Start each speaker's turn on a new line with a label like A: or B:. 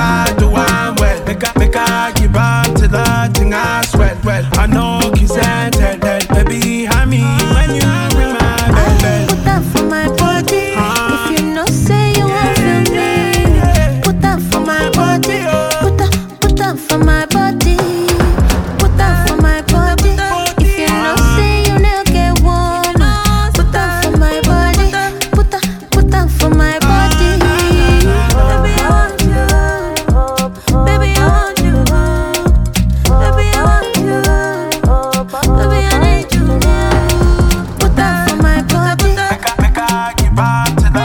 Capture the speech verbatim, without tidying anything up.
A: I do I'm well. Make I, make I give up to the thing I sweat. Well, I know kiss and tell that. Baby, I mean, when you ring my bell.
B: Put that for my body. If you know say you won't feel me, put that for my body. Put that, put that for my body. Put that for my body. If you know say you never get warm, put that for my body. Put that, put that for my body. Baby, I want you. Baby, I want you. Baby, I want you. Baby, I need you. Put that for my body.
A: Make I, make I give up to the